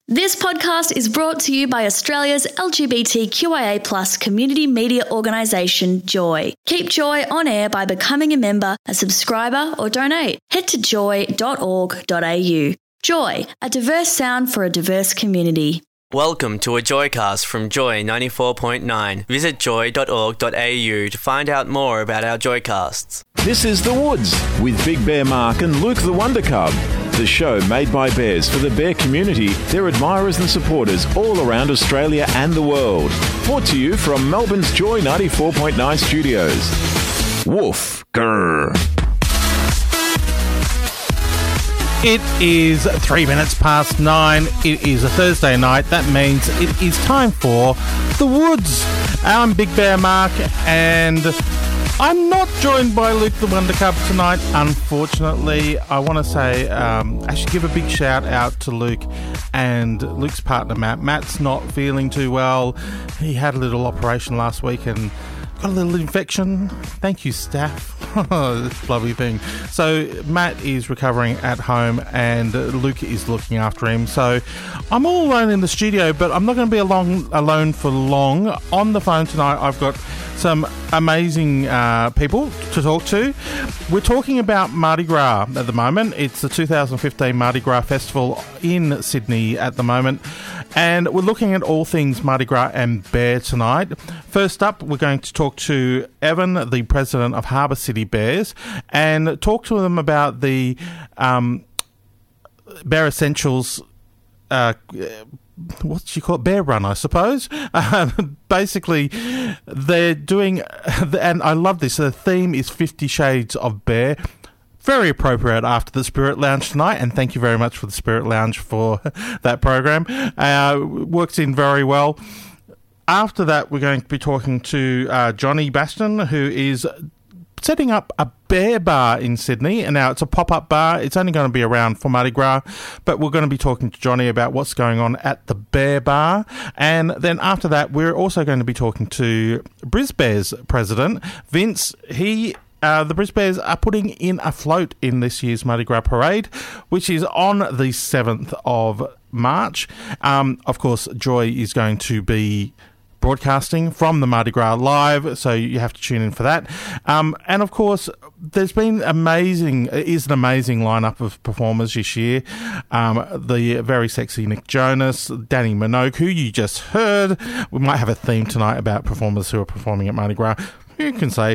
This podcast is brought to you by Australia's LGBTQIA+ community media organisation, Joy. Keep Joy on air by becoming a member, a subscriber or donate. Head to joy.org.au. Joy, a diverse sound for a diverse community. Welcome to a Joycast from Joy 94.9. Visit joy.org.au to find out more about our Joycasts. This is The Woods with Big Bear Mark and Luke the Wonder Cub. The show made by bears for the bear community, their admirers and supporters all around Australia and the world. Brought to you from Melbourne's Joy 94.9 studios. Woof. Grrr. It is 3 minutes past 9. It is a Thursday night. That means it is time for The Woods. I'm Big Bear Mark, and I'm not joined by Luke the Wonder Cub tonight, unfortunately. I want to say I should give a big shout out to Luke and Luke's partner, Matt. Matt's not feeling too well. He had a little operation last week and got a little infection. Thank you, staff. Lovely thing. So Matt is recovering at home and Luke is looking after him. So I'm all alone in the studio, but I'm not going to be alone for long. On the phone tonight, I've got some amazing people to talk to. We're talking about Mardi Gras at the moment. It's the 2015 Mardi Gras Festival in Sydney at the moment. And we're looking at all things Mardi Gras and bear tonight. First up, we're going to talk to Evan, the president of Harbour City Bears, and talk to them about the Bear Essentials, what do you call it? Bear Run, I suppose. Basically, they're doing, and I love this, the theme is 50 Shades of Bear. Very appropriate after the Spirit Lounge tonight, and thank you very much for the Spirit Lounge for that program. Works in very well. After that, we're going to be talking to Johnny Baston, who is setting up a bear bar in Sydney. And now it's a pop-up bar. It's only going to be around for Mardi Gras, but we're going to be talking to Johnny about what's going on at the bear bar. And then after that, we're also going to be talking to Brisbears president, Vince. The Brisbears are putting in a float in this year's Mardi Gras parade, which is on the 7th of March. Of course, Joy is going to be broadcasting from the Mardi Gras live, so you have to tune in for that. And of course, there's been an amazing lineup of performers this year. The very sexy Nick Jonas, Danny Minogue, who you just heard. We might have a theme tonight about performers who are performing at Mardi Gras. You can say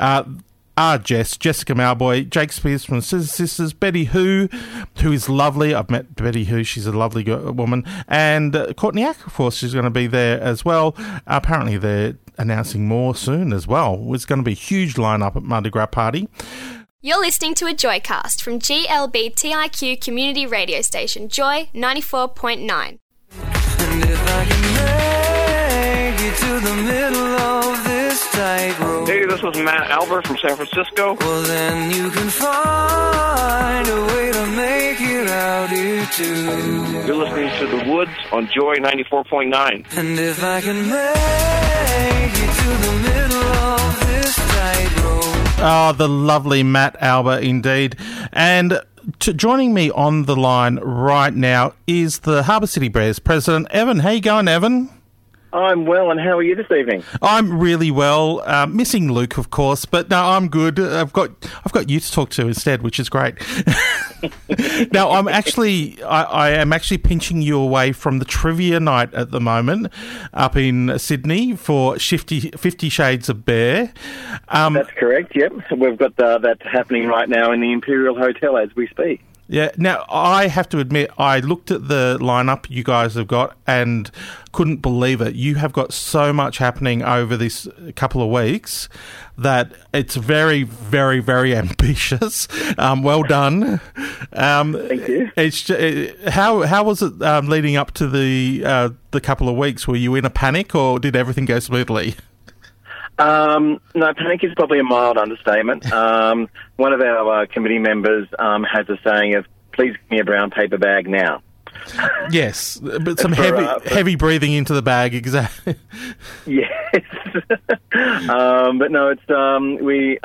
Jessica Malboy, Jake Spears from Scissor Sisters, Betty who is lovely. I've met Betty who, she's a lovely woman. And Courtney Ack, of course, she's going to be there as well. Apparently they're announcing more soon as well. It's going to be a huge lineup at Mardi Gras party. You're listening to a Joycast from GLBTIQ community radio station Joy 94.9. And if I can make it to the middle of this tightrope. Hey, this is Matt Albert from San Francisco. Well, then you can find a way to make it out here too. You're listening to The Woods on Joy 94.9. And if I can make it to the middle of this tightrope. Oh, the lovely Matt Albert indeed. And joining me on the line right now is the Harbour City Bears president, Evan. How you going, Evan? I'm well, and how are you this evening? I'm really well. Missing Luke, of course, but no, I'm good. I've got you to talk to instead, which is great. Now, I am actually pinching you away from the trivia night at the moment up in Sydney for 50 Shades of Bear. That's correct, yep. We've got that happening right now in the Imperial Hotel as we speak. Yeah. Now, I have to admit, I looked at the lineup you guys have got and couldn't believe it. You have got so much happening over this couple of weeks that it's very, very, very ambitious. Well done. Thank you. How was it leading up to the couple of weeks? Were you in a panic, or did everything go smoothly? No, panic is probably a mild understatement. One of our committee members has a saying of, please give me a brown paper bag now. Yes, but some heavy breathing into the bag, exactly. Yes. But no, it's we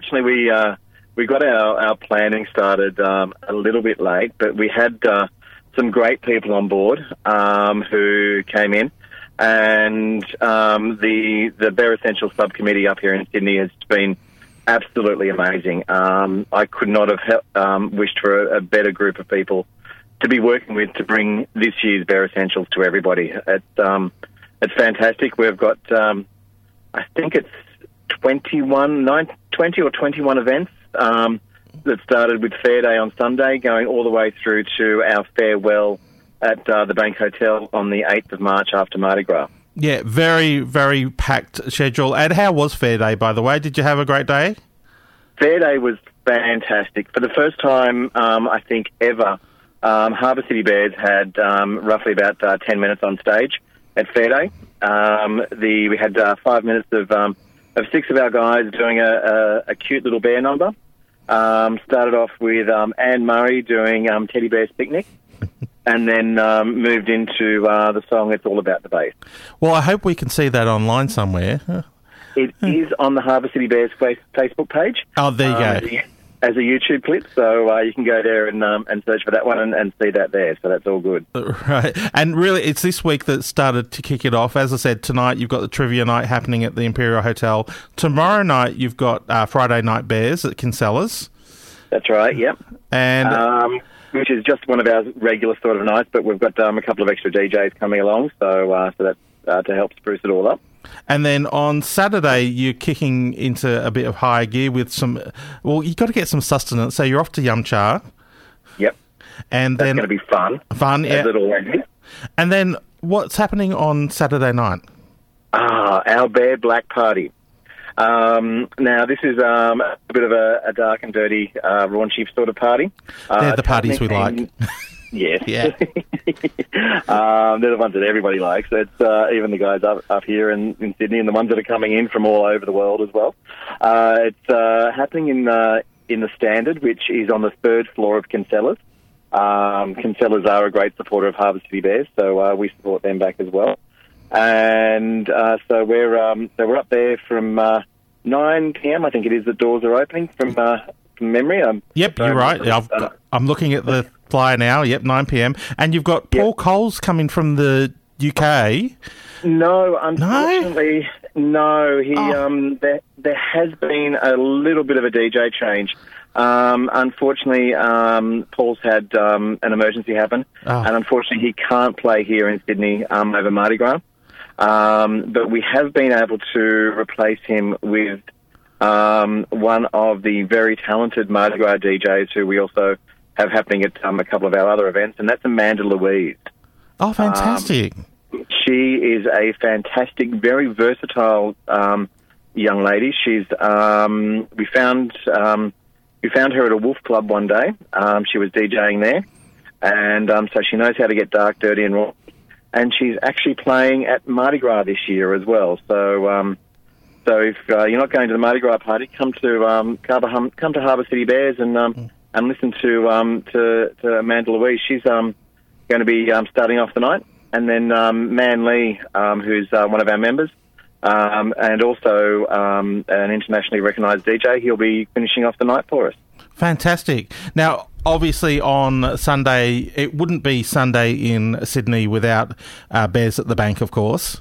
got our planning started a little bit late, but we had some great people on board who came in, and the Bear Essentials subcommittee up here in Sydney has been absolutely amazing. I could not have wished for a better group of people to be working with to bring this year's Bear Essentials to everybody. It's fantastic. We've got, I think it's 20 or 21 events that started with Fair Day on Sunday, going all the way through to our farewell at the Bank Hotel on the 8th of March after Mardi Gras. Yeah, very, very packed schedule. And how was Fair Day, by the way? Did you have a great day? Fair Day was fantastic. For the first time, I think, ever, Harbour City Bears had roughly about 10 minutes on stage at Fair Day. We had 5 minutes of 6 of our guys doing a cute little bear number. Started off with Anne Murray doing Teddy Bear's Picnic, and then moved into the song It's All About the Bass. Well, I hope we can see that online somewhere. It is on the Harbour City Bears Facebook page. Oh, there you go. As a YouTube clip, so you can go there and search for that one and see that there, so that's all good. Right, and really it's this week that started to kick it off. As I said, tonight you've got the trivia night happening at the Imperial Hotel. Tomorrow night you've got Friday Night Bears at Kinsella's. That's right, yep. And which is just one of our regular sort of nights, but we've got a couple of extra DJs coming along, so that's to help spruce it all up. And then on Saturday, you're kicking into a bit of higher gear with some... Well, you've got to get some sustenance, so you're off to Yumcha. Yep. And that's then going to be fun. Fun, yeah. As it always is. And then what's happening on Saturday night? Our Bear Black Party. Now, this is a bit of a dark and dirty, raunchy sort of party. They're the parties we like. Yes. Yeah. They're the ones that everybody likes. It's even the guys up here in Sydney, and the ones that are coming in from all over the world as well. It's happening in the Standard, which is on the 3rd floor of Kinsella's. Kinsella's are a great supporter of Harbour City Bears, so we support them back as well. And so we're up there from 9 p.m. I think it is. The doors are opening from memory. Yep, you're right. I'm looking at the flyer now. Yep, 9 p.m. And you've got Paul Coles coming from the UK. No, unfortunately, no. He there has been a little bit of a DJ change. Unfortunately, Paul's had an emergency happen, and unfortunately he can't play here in Sydney over Mardi Gras. But we have been able to replace him with one of the very talented Mardi Gras DJs who we also have happening at a couple of our other events, and that's Amanda Louise. Oh, fantastic. She is a fantastic, very versatile young lady. She's we found her at a Wolf Club one day. She was DJing there, and so she knows how to get dark, dirty, and raw. And she's actually playing at Mardi Gras this year as well. So, so if you're not going to the Mardi Gras party, come to Harbour City Bears and listen to Amanda Louise. She's going to be starting off the night, and then Man Lee, who's one of our members, and also an internationally recognised DJ. He'll be finishing off the night for us. Fantastic. Now, obviously on Sunday, it wouldn't be Sunday in Sydney without Bears at the Bank, of course.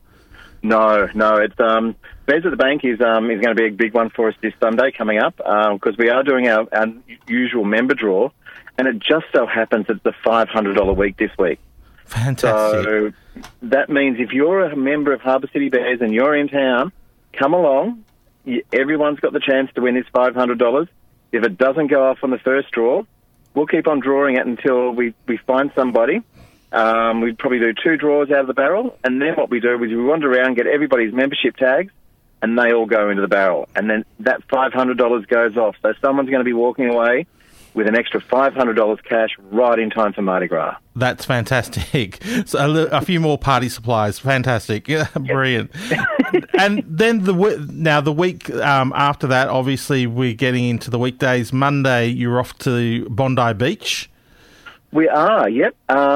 No, it's Bears at the Bank is going to be a big one for us this Sunday coming up, because we are doing our usual member draw, and it just so happens it's the $500 week this week. Fantastic. So that means if you're a member of Harbour City Bears and you're in town, come along. Everyone's got the chance to win this $500. If it doesn't go off on the first draw, we'll keep on drawing it until we find somebody. We'd probably do 2 draws out of the barrel, and then what we do is we wander around, get everybody's membership tags, and they all go into the barrel. And then that $500 goes off. So someone's going to be walking away with an extra $500 cash right in time for Mardi Gras. That's fantastic. So a few more party supplies. Fantastic. Yeah, brilliant. And then the week after that, obviously, we're getting into the weekdays. Monday, you're off to Bondi Beach. We are, yep.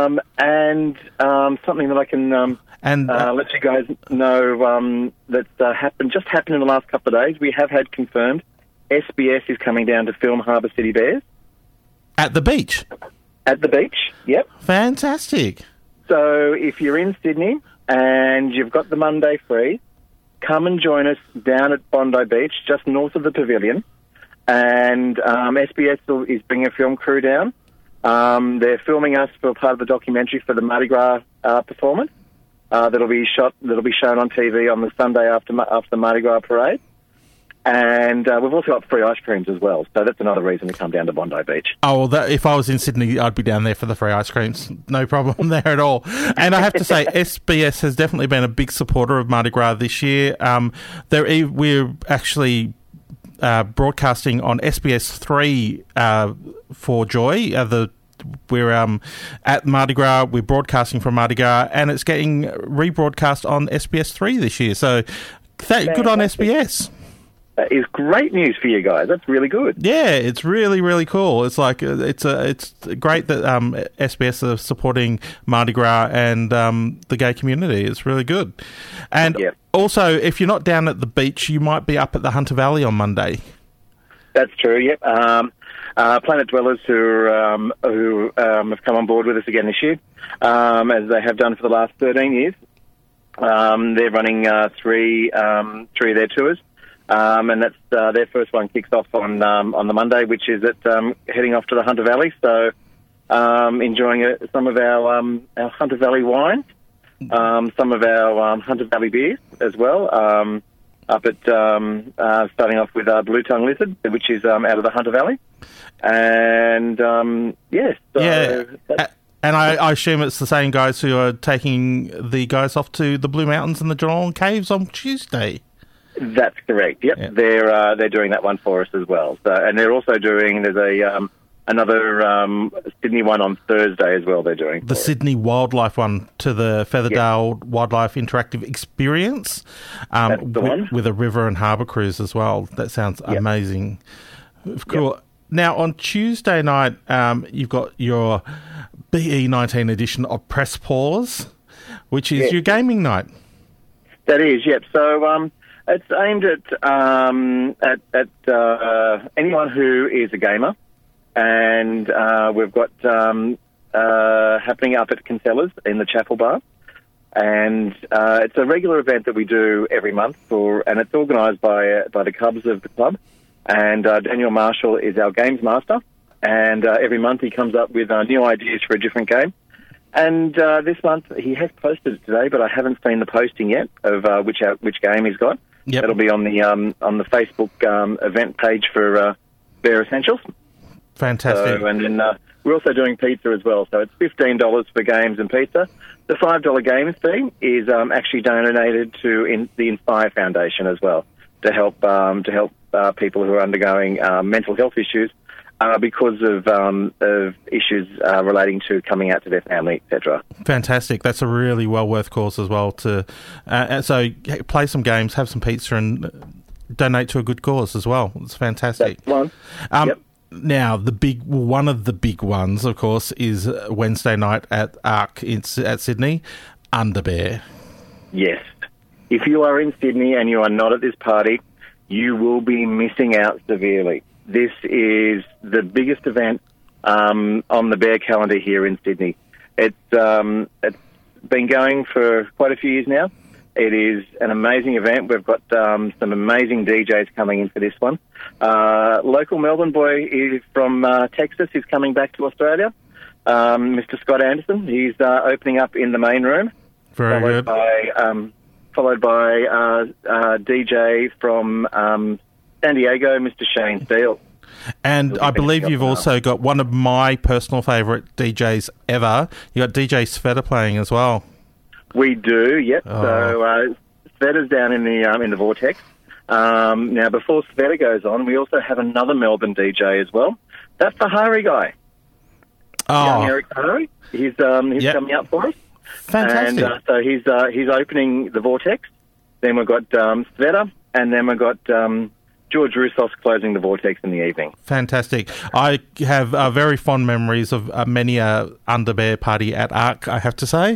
And something that I can let you guys know that's happened in the last couple of days. We have had confirmed SBS is coming down to film Harbour City Bears. At the beach? At the beach, yep. Fantastic. So if you're in Sydney and you've got the Monday free, come and join us down at Bondi Beach, just north of the pavilion. And SBS is bringing a film crew down. They're filming us for part of the documentary for the Mardi Gras performance. That'll be shown on TV on the Sunday after the Mardi Gras parade. And we've also got free ice creams as well, so that's another reason to come down to Bondi Beach. Oh, well, if I was in Sydney, I'd be down there for the free ice creams. No problem there at all. And I have to say, SBS has definitely been a big supporter of Mardi Gras this year. We're actually broadcasting on SBS 3 for Joy. We're at Mardi Gras, we're broadcasting from Mardi Gras, and it's getting rebroadcast on SBS 3 this year. So good on SBS. That is great news for you guys. That's really good. Yeah, it's really, really cool. It's like it's great that SBS are supporting Mardi Gras and the gay community. It's really good. And also, if you're not down at the beach, you might be up at the Hunter Valley on Monday. That's true. Yep. Planet Dwellers who have come on board with us again this year, as they have done for the last 13 years. They're running three of their tours. And that's their first one kicks off on the Monday, which is heading off to the Hunter Valley. So enjoying some of our Hunter Valley wine, some of our Hunter Valley beers as well. Up at starting off with Blue Tongue Lizard, which is out of the Hunter Valley, and And I assume it's the same guys who are taking the guys off to the Blue Mountains and the Geelong Caves on Tuesday. That's correct. Yep, they're doing that one for us as well. So, and they're also doing another Sydney one on Thursday as well. They're doing the Sydney Wildlife one to the Featherdale Wildlife Interactive Experience. That's the one with a river and harbour cruise as well. That sounds amazing. Cool. Yep. Now on Tuesday night, you've got your BE19 edition of Press Pause, which is your gaming night. That is, yep. So. It's aimed at anyone who is a gamer, and we've got happening up at Kinsella's in the Chapel Bar, and it's a regular event that we do every month, and it's organised by the Cubs of the club, and Daniel Marshall is our games master, and every month he comes up with new ideas for a different game. And this month he has posted it today, but I haven't seen the posting yet of which game he's got. Yep. That'll be on the Facebook event page for Bear Essentials. Fantastic. So, and then we're also doing pizza as well. So it's $15 for games and pizza. The $5 games fee is actually donated to the Inspire Foundation as well to help people who are undergoing mental health issues because of issues relating to coming out to their family, etc. Fantastic. That's a really well worth cause as well. So play some games, have some pizza, and donate to a good cause as well. It's fantastic. That's one. Now, one of the big ones, of course, is Wednesday night at ARC at Sydney, Underbear. Yes. If you are in Sydney and you are not at this party, you will be missing out severely. This is the biggest event on the Bear calendar here in Sydney. It's been going for quite a few years now. It is an amazing event. We've got some amazing DJs coming in for this one. Local Melbourne boy from Texas is coming back to Australia. Mr. Scott Anderson. He's opening up in the main room. Very good. Followed by DJ from San Diego, Mr. Shane Steele. And I believe you've also got one of my personal favourite DJs ever. You got DJ Sveta playing as well. We do, yep. Oh. So Sveta's down in the Vortex. Now, before Sveta goes on, we also have another Melbourne DJ as well. That's the Hari guy. Oh, young Eric Hari. He's coming up for us. Fantastic. And so he's opening the Vortex. Then we've got Sveta, and then we've got George Roussos closing the Vortex in the evening. Fantastic. I have very fond memories of many a Under-Bear party at ARC, I have to say.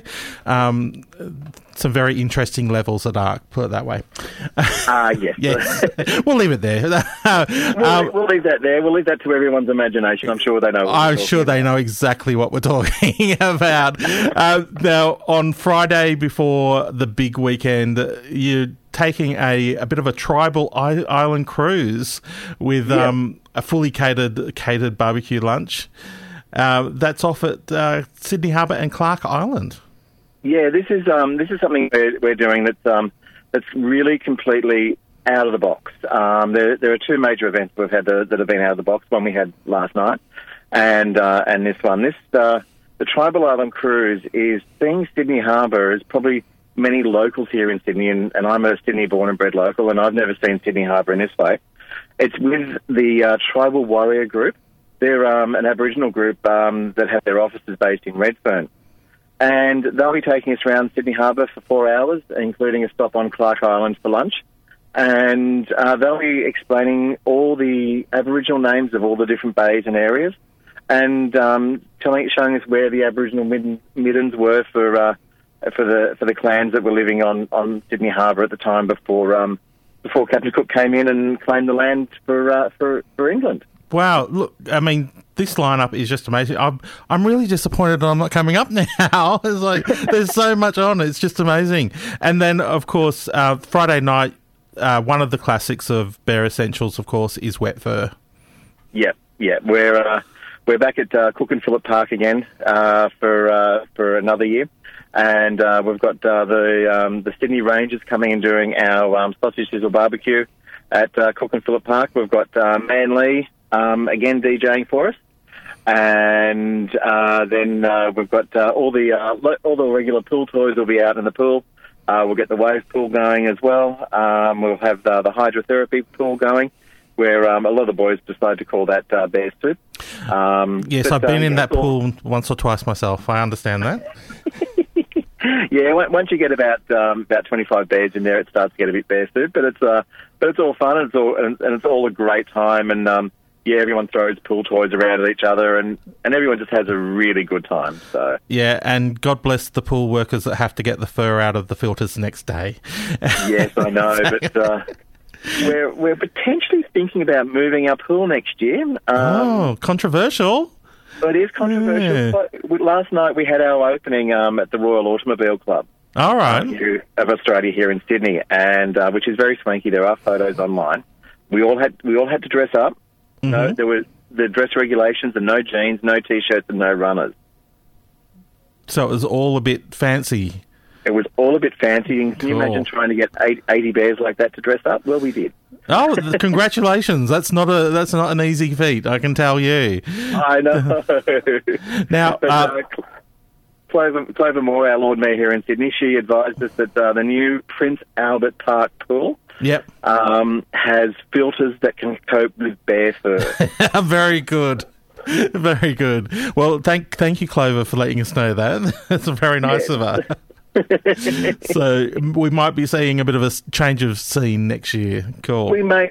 Some very interesting levels at ARC, put it that way. Yes. Yeah. We'll leave it there. We'll leave that there. We'll leave that to everyone's imagination. I'm sure they know. I'm sure they know exactly what we're talking about. Now, on Friday before the big weekend, you're taking a bit of a tribal island cruise with a fully catered barbecue lunch. That's off at Sydney Harbour and Clark Island. Yeah, this is something we're doing that's really completely out of the box. There are two major events we've had that have been out of the box. One we had last night, and this one. The Tribal Island Cruise is seeing Sydney Harbour as probably many locals here in Sydney, and I'm a Sydney born and bred local, and I've never seen Sydney Harbour in this way. It's with the Tribal Warrior Group. They're an Aboriginal group that have their offices based in Redfern. And they'll be taking us around Sydney Harbour for 4 hours, including a stop on Clark Island for lunch. And they'll be explaining all the Aboriginal names of all the different bays and areas, and showing us where the Aboriginal middens were for the clans that were living on Sydney Harbour at the time before Captain Cook came in and claimed the land for England. Wow! Look, I mean, this lineup is just amazing. I'm really disappointed that I'm not coming up now. It's like there's so much on. It's just amazing. And then, of course, Friday night, one of the classics of Bear Essentials, of course, is Wet Fur. Yeah. We're back at Cook and Phillip Park again for another year, and we've got the Sydney Rangers coming and doing our sausage sizzle barbecue at Cook and Phillip Park. We've got Man Lee again DJing for us, and then we've got all the regular pool toys will be out in the pool. We'll get the wave pool going as well. We'll have the hydrotherapy pool going, where a lot of the boys decide to call that bear soup. Yes, I've been in that pool once or twice myself. I understand that. Yeah, once you get about 25 bears in there, it starts to get a bit bear soup. But it's all fun, and it's all a great time. And everyone throws pool toys around at each other, and everyone just has a really good time. So yeah, and God bless the pool workers that have to get the fur out of the filters the next day. Yes, I know, but we're potentially thinking about moving our pool next year. Controversial. It is controversial. Yeah. Last night we had our opening at the Royal Automobile Club. All right. Of Australia here in Sydney, and which is very swanky. There are photos online. We all had to dress up. Mm-hmm. No, there were the dress regulations, and no jeans, no t-shirts, and no runners. So it was all a bit fancy. It was all a bit fancy. And can you imagine trying to get 80 bears like that to dress up? Well, we did. Oh, congratulations! That's not an easy feat, I can tell you. I know. Now, Clover Moore, our Lord Mayor here in Sydney, she advised us that the new Prince Albert Park pool has filters that can cope with bear fur. Very good. Very good. Well, thank you, Clover, for letting us know that. That's very nice of her. So we might be seeing a bit of a change of scene next year. Cool. We may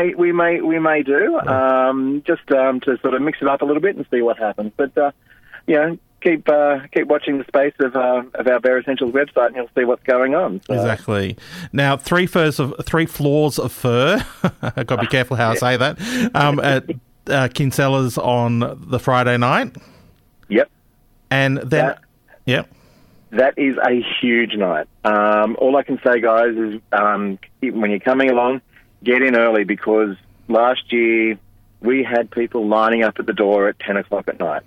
do. Just to sort of mix it up a little bit and see what happens. But keep watching the space of our Bear Essentials website, and you'll see what's going on. So. Exactly. Now, 3 floors of fur. I've got to be careful how I say that. At Kinsella's on the Friday night. Yep. And then, That is a huge night. All I can say, guys, is when you're coming along, get in early, because last year we had people lining up at the door at 10 o'clock at night.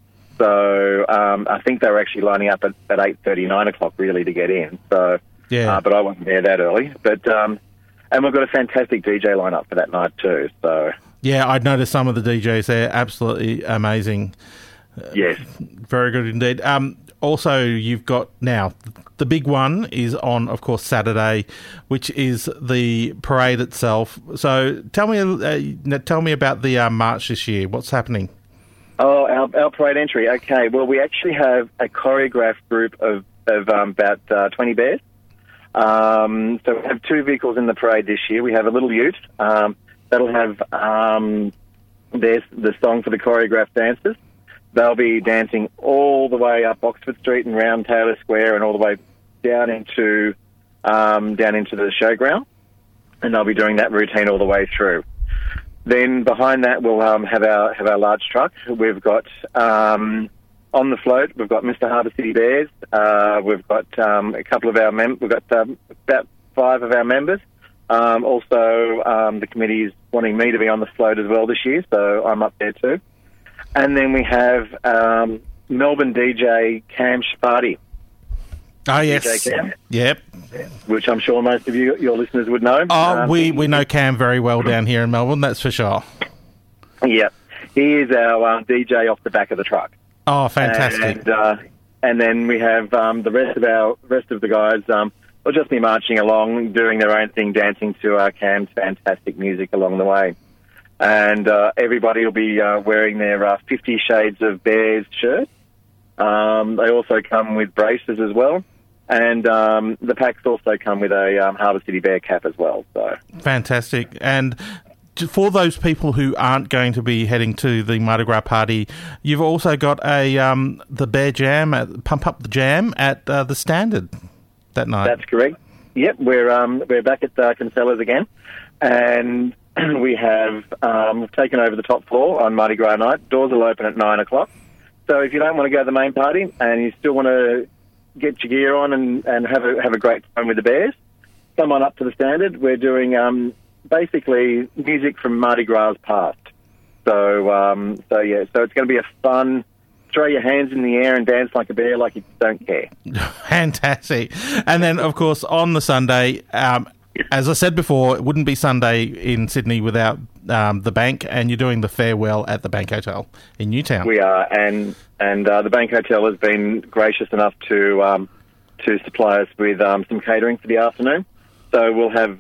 So I think they were actually lining up at 8:30, 9 o'clock really to get in. So, but I wasn't there that early. But and we've got a fantastic DJ lineup for that night too. So yeah, I'd noticed some of the DJs there, absolutely amazing. Yes, very good indeed. Also, you've got now the big one is on, of course, Saturday, which is the parade itself. So tell me about the march this year. What's happening? Oh, our parade entry. Okay, well, we actually have a choreographed group of about 20 bears. So we have 2 vehicles in the parade this year. We have a little ute. That'll have there's the song for the choreographed dancers. They'll be dancing all the way up Oxford Street and round Taylor Square and all the way down into the showground, and they'll be doing that routine all the way through. Then behind that, we'll have our large truck. We've got on the float, we've got Mr. Harbour City Bears. We've got a couple of our we've got about 5 of our members. Also, the committee's wanting me to be on the float as well this year, so I'm up there too. And then we have Melbourne DJ Cam Shafati. Oh, yes. DJ Cam, yep. which I'm sure most of your listeners would know. Oh, we know Cam very well down here in Melbourne, that's for sure. Yeah. He is our DJ off the back of the truck. Oh, fantastic. And then we have the rest of the guys will just be marching along, doing their own thing, dancing to Cam's fantastic music along the way. And everybody will be wearing their 50 Shades of Bears shirts. They also come with braces as well. And the packs also come with a Harbour City Bear cap as well. So fantastic. And for those people who aren't going to be heading to the Mardi Gras party, you've also got the Bear Jam, Pump Up the Jam at the Standard that night. That's correct. Yep, we're back at Kinsella's again, and we have taken over the top floor on Mardi Gras night. Doors will open at 9 o'clock. So if you don't want to go to the main party and you still want to get your gear on and have a great time with the Bears, come on up to the Standard. We're doing basically music from Mardi Gras past. So it's going to be a fun, throw your hands in the air and dance like a bear like you don't care. Fantastic. And then, of course, on the Sunday, as I said before, it wouldn't be Sunday in Sydney without the Bank, and you're doing the farewell at the Bank Hotel in Newtown. We are, and the Bank Hotel has been gracious enough to supply us with some catering for the afternoon. So we'll have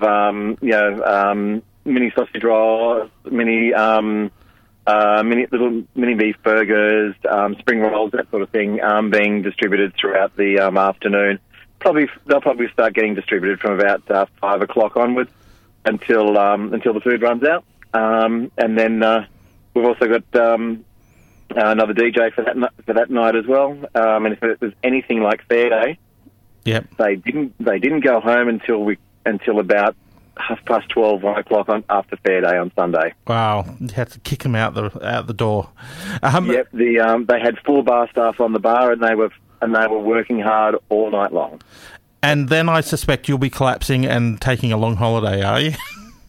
mini sausage rolls, mini beef burgers, spring rolls, that sort of thing, being distributed throughout the afternoon. They'll probably start getting distributed from about 5 o'clock onwards until the food runs out. And then we've also got another DJ for that night as well. And if it was anything like Fair Day, yep, they didn't go home until about 12:30, 1 o'clock after Fair Day on Sunday. Wow, you had to kick them out the door. Yep, they had 4 bar staff on the bar, and they were working hard all night long. And then I suspect you'll be collapsing and taking a long holiday, are you?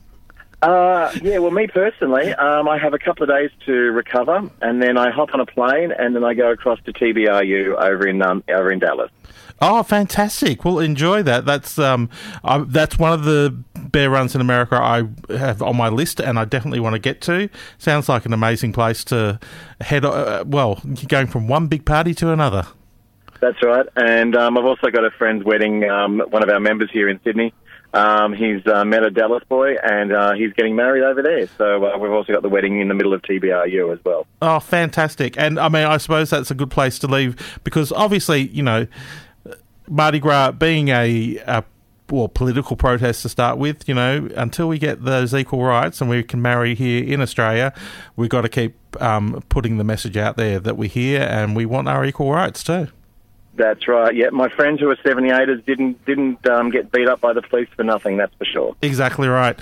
Yeah, well, me personally, I have a couple of days to recover, and then I hop on a plane, and then I go across to TBRU over in Dallas. Oh, fantastic! Well, enjoy that. That's one of the bear runs in America I have on my list, and I definitely want to get to. Sounds like an amazing place to head. You're going from one big party to another. That's right, and I've also got a friend's wedding. One of our members here in Sydney. He's met a Dallas boy, and he's getting married over there. So we've also got the wedding in the middle of TBRU as well. Oh, fantastic! And I mean, I suppose that's a good place to leave because obviously, Mardi Gras being a political protest to start with, until we get those equal rights and we can marry here in Australia, we've got to keep putting the message out there that we're here and we want our equal rights too. That's right. Yeah, my friends who are 78ers didn't get beat up by the police for nothing. That's for sure. Exactly right.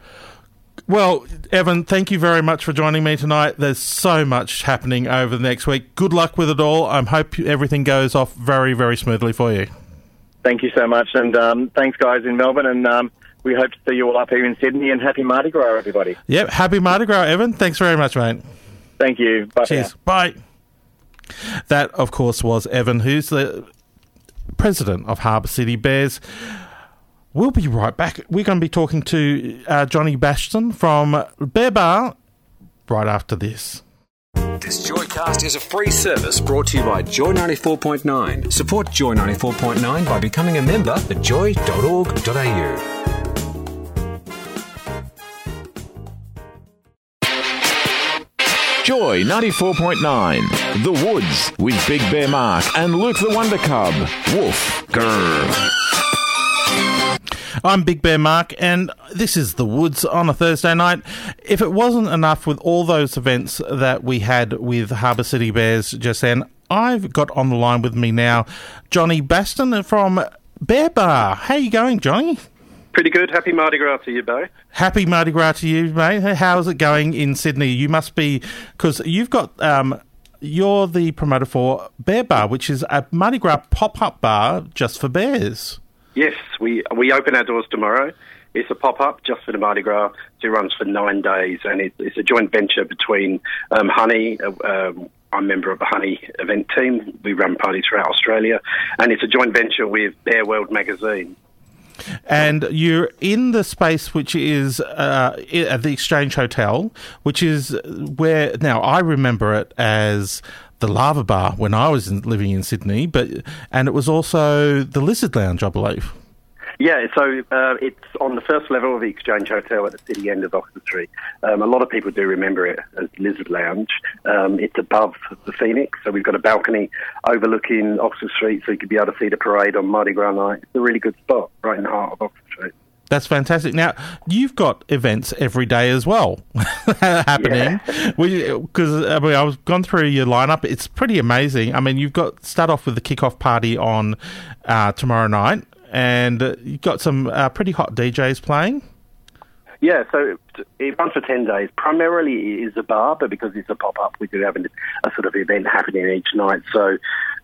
Well, Evan, thank you very much for joining me tonight. There's so much happening over the next week. Good luck with it all. I hope everything goes off very, very smoothly for you. Thank you so much, and thanks, guys, in Melbourne, and we hope to see you all up here in Sydney, and happy Mardi Gras, everybody. Yep, happy Mardi Gras, Evan. Thanks very much, mate. Thank you. Bye. Cheers. Bye. That, of course, was Evan, who's the president of Harbour City Bears. We'll be right back. We're going to be talking to Johnny Bashton from Bear Bar right after this. This Joycast is a free service brought to you by Joy 94.9. Support Joy 94.9 by becoming a member at joy.org.au. Joy 94.9. The Woods with Big Bear Mark and Luke the Wonder Cub. Woof. Grrr. I'm Big Bear Mark, and this is The Woods on a Thursday night. If it wasn't enough with all those events that we had with Harbour City Bears just then, I've got on the line with me now Johnny Baston from Bear Bar. How you going, Johnny? Pretty good. Happy Mardi Gras to you, Bo. Happy Mardi Gras to you, mate. How's it going in Sydney? You must be, because you've got, you're the promoter for Bear Bar, which is a Mardi Gras pop-up bar just for bears. Yes, we open our doors tomorrow. It's a pop-up just for the Mardi Gras. It runs for 9 days, and it's a joint venture between Honey. I'm a member of the Honey event team. We run parties throughout Australia, and it's a joint venture with Bear World magazine. And you're in the space which is at the Exchange Hotel, which is where, now I remember it as the Lava Bar when I was living in Sydney, and it was also the Lizard Lounge, I believe. Yeah, so it's on the first level of the Exchange Hotel at the city end of Oxford Street. A lot of people do remember it as Lizard Lounge. It's above the Phoenix, so we've got a balcony overlooking Oxford Street, so you could be able to see the parade on Mardi Gras night. It's a really good spot right in the heart of Oxford Street. That's fantastic. Now, you've got events every day as well happening. Because I've gone through your lineup. It's pretty amazing. I mean, you've got start off with the kickoff party on tomorrow night. And you've got some pretty hot DJs playing. Yeah, so it runs for 10 days. Primarily it is a bar, but because it's a pop-up, we do have a sort of event happening each night. So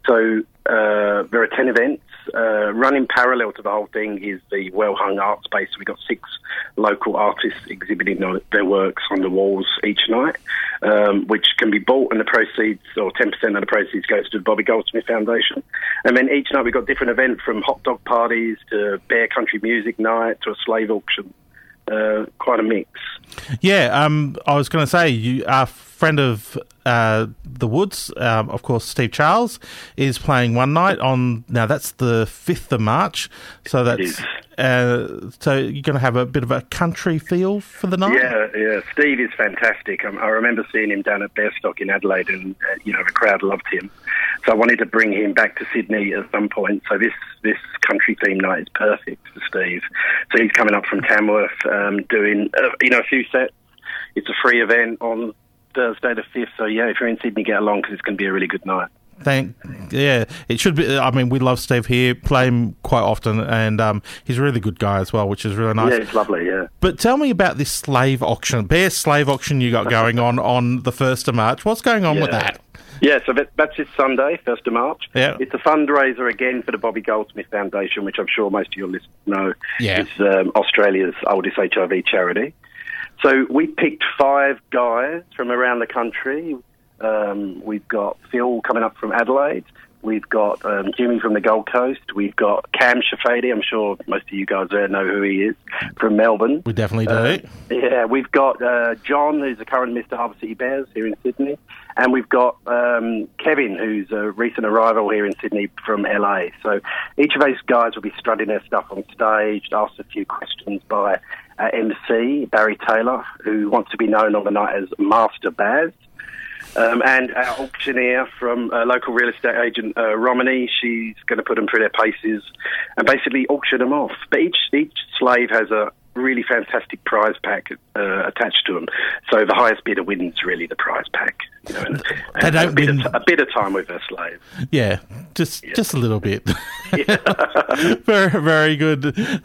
there are 10 events. Running parallel to the whole thing is the well-hung art space. We've got 6 local artists exhibiting their works on the walls each night, which can be bought, and the proceeds, or 10% of the proceeds, goes to the Bobby Goldsmith Foundation. And then each night we've got different events, from hot dog parties to bear country music night to a slave auction. Quite a mix. Yeah, I was going to say, you are a friend of The Woods, of course, Steve Charles, is playing one night on, now that's the 5th of March, so that's, so you're going to have a bit of a country feel for the night? Yeah, Steve is fantastic. I remember seeing him down at Bearstock in Adelaide, and, the crowd loved him. So I wanted to bring him back to Sydney at some point. So this country theme night is perfect for Steve. So he's coming up from Tamworth, doing a few sets. It's a free event on Thursday the 5th. So yeah, if you're in Sydney, get along, because it's going to be a really good night. It should be. I mean, we love Steve here, play him quite often, and he's a really good guy as well, which is really nice. Yeah, it's lovely, yeah. But tell me about this slave auction, bear slave auction you got going on the 1st of March. What's going on with that? Yeah, so that's this Sunday, 1st of March. Yeah. It's a fundraiser again for the Bobby Goldsmith Foundation, which I'm sure most of your listeners know is Australia's oldest HIV charity. So we picked 5 guys from around the country. We've got Phil coming up from Adelaide. We've got Jimmy from the Gold Coast. We've got Cam Shafady. I'm sure most of you guys there know who he is, from Melbourne. We definitely do. Yeah, we've got John, who's the current Mr. Harbour City Bears here in Sydney. And we've got Kevin, who's a recent arrival here in Sydney from LA. So each of those guys will be strutting their stuff on stage, asked a few questions by MC Barry Taylor, who wants to be known on the night as Master Baz. And our auctioneer from local real estate agent Romany, she's going to put them through their paces and basically auction them off. But each slave has a really fantastic prize pack attached to them. So the highest bidder wins, really, the prize pack. And a bit of time with their slave. Yeah, just a little bit. Very, very good.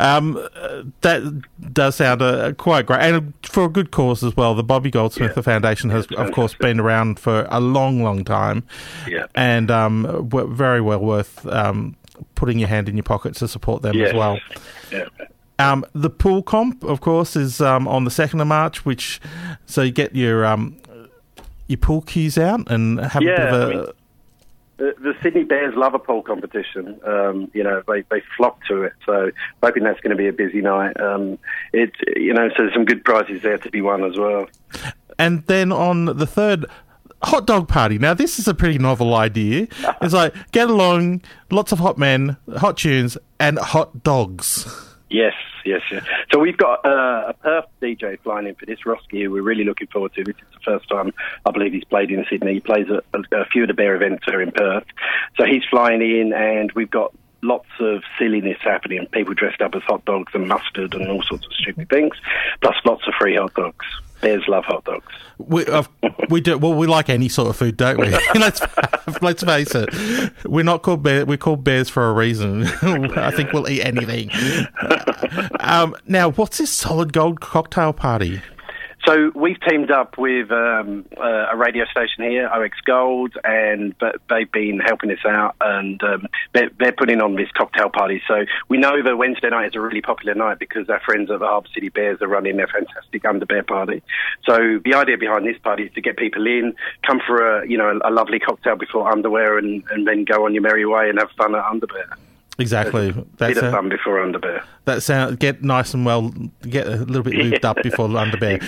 That does sound quite great, and for a good cause as well. The Bobby Goldsmith Foundation has, of course, been around for a long, long time. Yeah, and very well worth putting your hand in your pocket to support them as well. Yeah. The pool comp, of course, is on the 2nd of March, so you get your pool cues out and have a bit of a... The Sydney Bears love a pool competition. They flock to it, so hoping that's going to be a busy night. So there's some good prizes there to be won as well. And then on the 3rd... hot dog party. Now, this is a pretty novel idea. It's like, get along, lots of hot men, hot tunes, and hot dogs. Yes. So we've got a Perth DJ flying in for this, Roski, who we're really looking forward to. This is the first time I believe he's played in Sydney. He plays a few of the bear events here in Perth. So he's flying in, and we've got lots of silliness happening, people dressed up as hot dogs and mustard and all sorts of stupid things, plus lots of free hot dogs. Bears love hot dogs. We do. Well, we like any sort of food, don't we? let's face it. We're not called bears. We're called bears for a reason. I think we'll eat anything. Now, what's this Solid Gold cocktail party? So we've teamed up with a radio station here, OX Gold, and they've been helping us out, and they're putting on this cocktail party. So we know that Wednesday night is a really popular night because our friends at the Harbour City Bears are running their fantastic Underbear party. So the idea behind this party is to get people in, come for a lovely cocktail before Underwear, and then go on your merry way and have fun at Underbear. Exactly. Bit of fun before Underbear. That sound, get nice and well, get a little bit lubed up before Underbear.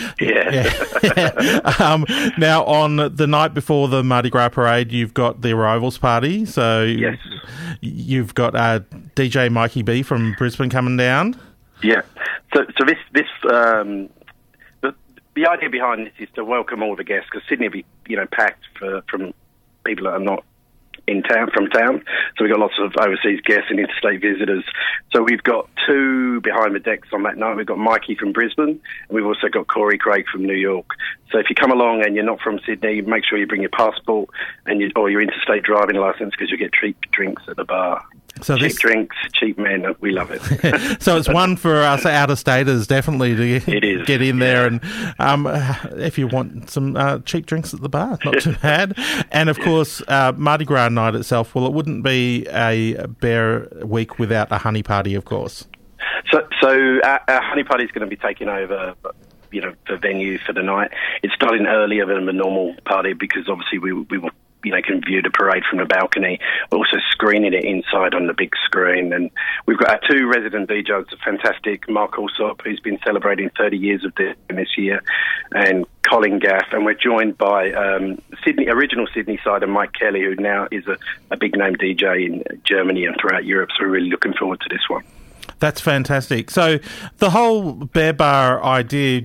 Yeah. Now, on the night before the Mardi Gras parade, you've got the arrivals party. So yes. You've got DJ Mikey B from Brisbane coming down. Yeah. So this the idea behind this is to welcome all the guests, because Sydney will be packed from people that are not from town. So we've got lots of overseas guests and interstate visitors. So we've got 2 behind the decks on that night. We've got Mikey from Brisbane, and we've also got Corey Craig from New York. So if you come along and you're not from Sydney, make sure you bring your passport or your interstate driving licence, because you get cheap drinks at the bar. So cheap drinks, cheap men, we love it. So it's one for us out-of-staters, definitely, to get in there. And if you want some cheap drinks at the bar, not too bad. And, of course, Mardi Gras night itself, well, it wouldn't be a bear week without a honey party, of course. So our honey party is going to be taking over the venue for the night. It's starting earlier than the normal party because obviously we will can view the parade from the balcony. We're also screening it inside on the big screen. And we've got our 2 resident DJs, fantastic Mark Alsop, who's been celebrating 30 years of this year, and Colin Gaff. And we're joined by original Sydney side, and Mike Kelly, who now is a big-name DJ in Germany and throughout Europe. So we're really looking forward to this one. That's fantastic. So the whole Bear Bar idea...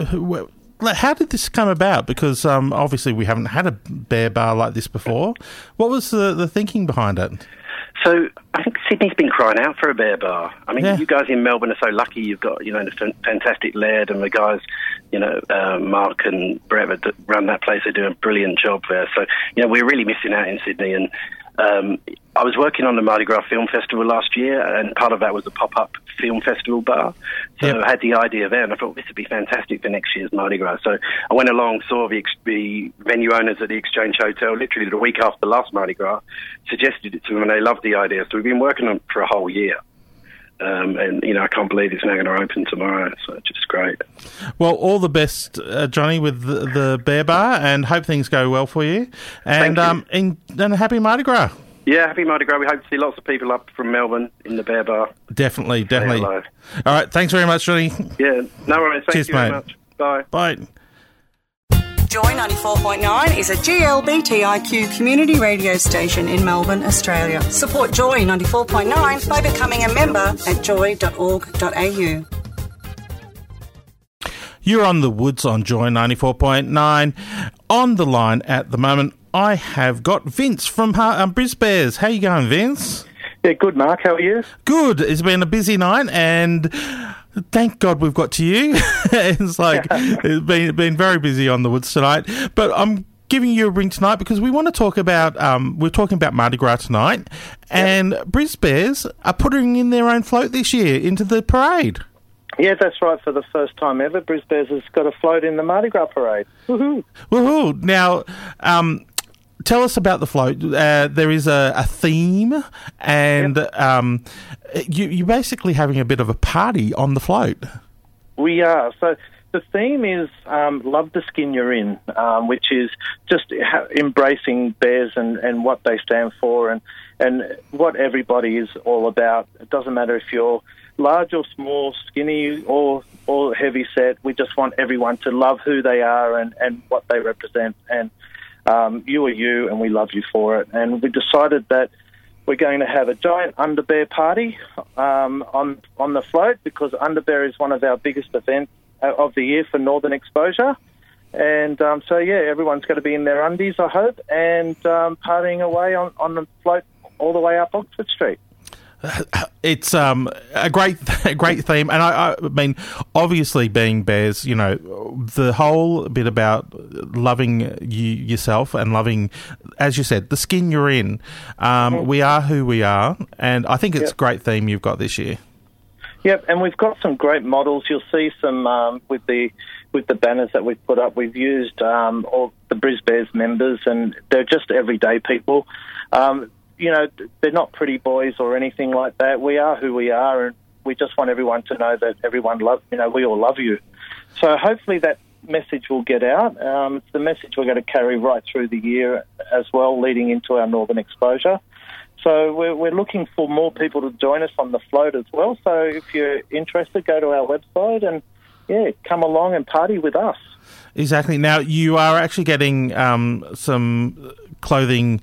how did this come about? Because obviously we haven't had a bear bar like this before. What was the thinking behind it? So I think Sydney's been crying out for a bear bar. I mean, You guys in Melbourne are so lucky. You've got, the fantastic Laird and the guys, Mark and Brett that run that place. They do a brilliant job there. So, we're really missing out in Sydney. And I was working on the Mardi Gras Film Festival last year, and part of that was a pop-up film festival bar. So I had the idea there, and I thought this would be fantastic for next year's Mardi Gras. So I went along, saw the venue owners at the Exchange Hotel, literally the week after the last Mardi Gras, suggested it to them, and they loved the idea. So we've been working on it for a whole year. And I can't believe it's now going to open tomorrow, so it's just great. Well, all the best, Johnny, with the Bear Bar, and hope things go well for you. And and happy Mardi Gras. Yeah, happy Mardi Gras. We hope to see lots of people up from Melbourne in the Bear Bar. Definitely. All right, thanks very much, Johnny. Yeah, no worries. Thank you very much. Bye. Bye. Joy 94.9 is a GLBTIQ community radio station in Melbourne, Australia. Support Joy 94.9 by becoming a member at joy.org.au. You're on the Woods on Joy 94.9. On the line at the moment, I have got Vince from Brisbears. How you going, Vince? Yeah, good, Mark. How are you? Good. It's been a busy night, and thank God we've got to you. It's been very busy on the Woods tonight. But I'm giving you a ring tonight because we want to talk about, we're talking about Mardi Gras tonight, and Brisbears are putting in their own float this year into the parade. Yeah, that's right. For the first time ever, Brisbears has got a float in the Mardi Gras parade. Woohoo! Woohoo! Now, tell us about the float. There is a theme, and you're basically having a bit of a party on the float. We are. So the theme is Love the Skin You're In, which is just embracing bears and what they stand for and what everybody is all about. It doesn't matter if you're large or small, skinny or heavy set. We just want everyone to love who they are and what they represent. And you are you, and we love you for it. And we decided that we're going to have a giant Underbear party on the float, because Underbear is one of our biggest events of the year for Northern Exposure. And everyone's going to be in their undies, I hope, and partying away on the float all the way up Oxford Street. It's a great theme, and I mean, obviously, being Bears, you know, the whole bit about loving yourself and loving, as you said, the skin you're in. We are who we are, and I think it's a great theme you've got this year. Yep, and we've got some great models. You'll see some with the banners that we've put up. We've used all the Brisbane's members, and they're just everyday people. You know, they're not pretty boys or anything like that. We are who we are, and we just want everyone to know that everyone we all love you. So hopefully that message will get out. It's the message we're going to carry right through the year as well, leading into our Northern Exposure. So we're looking for more people to join us on the float as well. So if you're interested, go to our website and, come along and party with us. Exactly. Now, you are actually getting some clothing...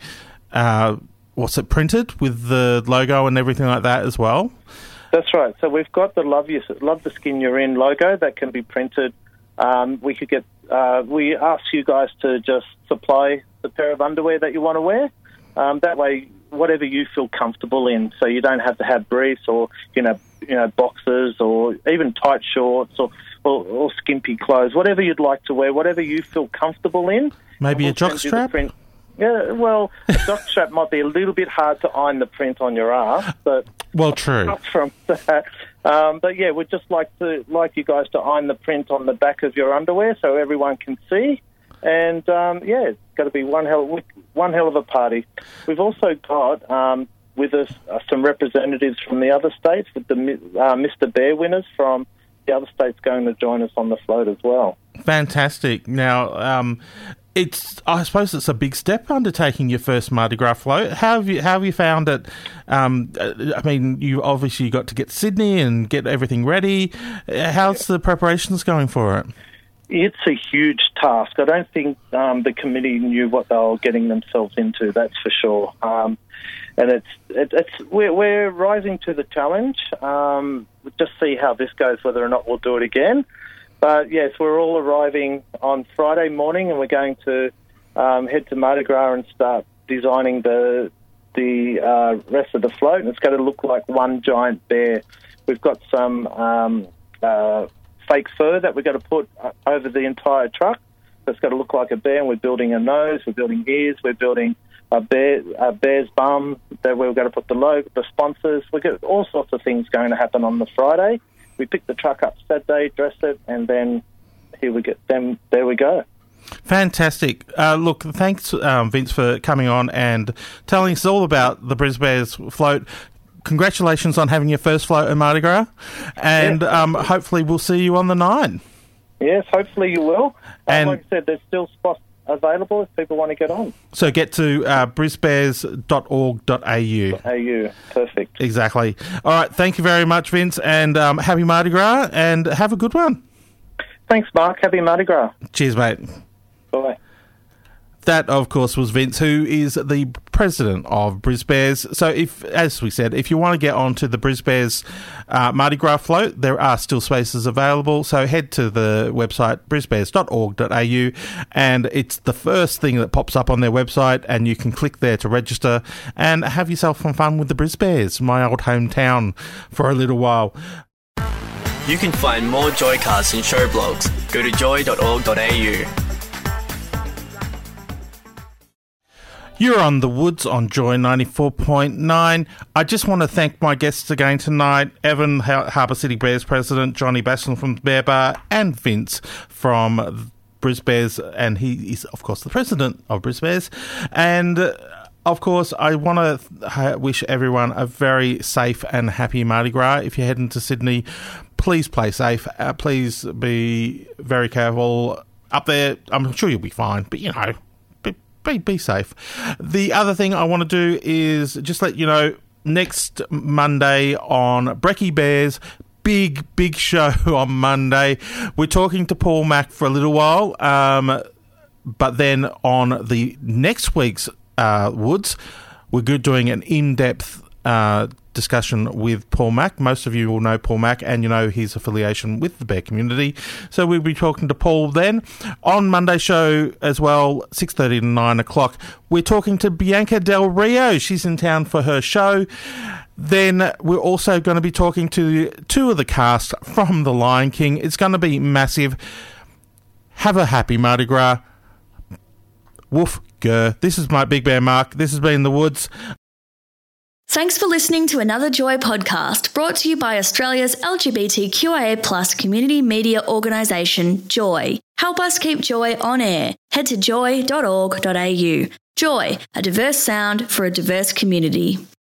printed with the logo and everything like that as well? That's right. So we've got the Love the Skin You're In logo that can be printed. We could get. We ask you guys to just supply the pair of underwear that you want to wear. That way, whatever you feel comfortable in, so you don't have to have briefs or boxers or even tight shorts or skimpy clothes. Whatever you'd like to wear, whatever you feel comfortable in. Maybe a jockstrap. Yeah, well, a jockstrap might be a little bit hard to iron the print on your arse, but true. Apart from that, but yeah, we'd just like you guys to iron the print on the back of your underwear so everyone can see, and it's got to be one hell of a party. We've also got with us some representatives from the other states, with the Mr. Bear winners from the other states going to join us on the float as well. Fantastic. Now. I suppose it's a big step undertaking your first Mardi Gras float. How have you found it? I mean, you obviously got to get Sydney and get everything ready. How's the preparations going for it? It's a huge task. I don't think the committee knew what they were getting themselves into. That's for sure. And we're rising to the challenge. We'll just see how this goes, whether or not we'll do it again. But yes, we're all arriving on Friday morning, and we're going to head to Mardi Gras and start designing the rest of the float. And it's going to look like one giant bear. We've got some fake fur that we're going to put over the entire truck. So it's going to look like a bear. And we're building a nose, we're building ears, we're building a bear's bum. That we're going to put the logo, the sponsors. We've got all sorts of things going to happen on the Friday. We pick the truck up Saturday, dress it, and then there we go. Fantastic. Look, thanks, Vince, for coming on and telling us all about the Brisbane's float. Congratulations on having your first float at Mardi Gras, and hopefully we'll see you on the 9. Yes, hopefully you will. And like I said, there's still spots available if people want to get on. So get to brisbares.org.au. Perfect. Exactly. All right, thank you very much, Vince, and happy Mardi Gras, and have a good one. Thanks, Mark. Happy Mardi Gras. Cheers, mate. Bye. That, of course, was Vince, who is the president of Brisbane's. So, as we said, if you want to get onto the Brisbane's Mardi Gras float, there are still spaces available. So head to the website brisbares.org.au, and it's the first thing that pops up on their website, and you can click there to register and have yourself some fun with the Brisbanes, my old hometown, for a little while. You can find more Joycasts and show blogs. Go to joy.org.au. You're on The Woods on Joy 94.9. I just want to thank my guests again tonight, Evan, Harbour City Bears President, Johnny Basson from Bear Bar, and Vince from Brisbane's, and he is, of course, the president of Brisbane's. And, of course, I want to wish everyone a very safe and happy Mardi Gras. If you're heading to Sydney, please play safe. Please be very careful up there. I'm sure you'll be fine, but, be safe. The other thing I want to do is just let you know, next Monday on Brekkie Bears, big show on Monday. We're talking to Paul Mack for a little while, but then on the next week's Woods, we're doing an in-depth discussion with Paul Mack. Most of you will know Paul Mack, and you know his affiliation with the bear community. So we'll be talking to Paul then. On Monday's show as well, 6:30 to 9 o'clock, we're talking to Bianca Del Rio. She's in town for her show. Then we're also going to be talking to two of the cast from The Lion King. It's going to be massive. Have a happy Mardi Gras. Woof, grr. This is my Big Bear Mark. This has been The Woods. Thanks for listening to another Joy podcast brought to you by Australia's LGBTQIA+ community media organisation, Joy. Help us keep Joy on air. Head to joy.org.au. Joy, a diverse sound for a diverse community.